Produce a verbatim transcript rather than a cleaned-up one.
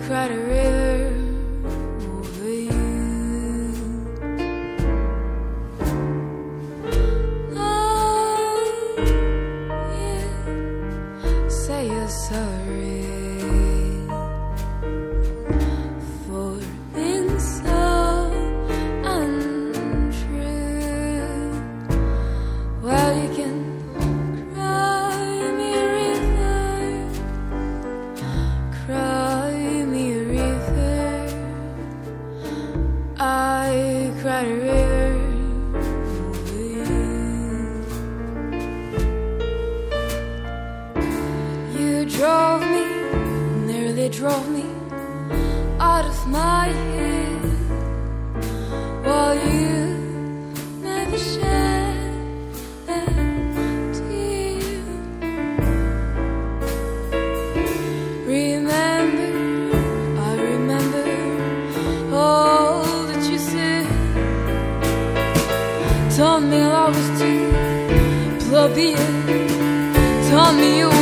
cried a river over you. Oh, yeah. Say you're sorry for being so untrue. Well, you can I cried a river over you. You drove me, nearly drove me out of my head, while you never shed a tear. Remember, I remember all told me I was too plebeian, told me you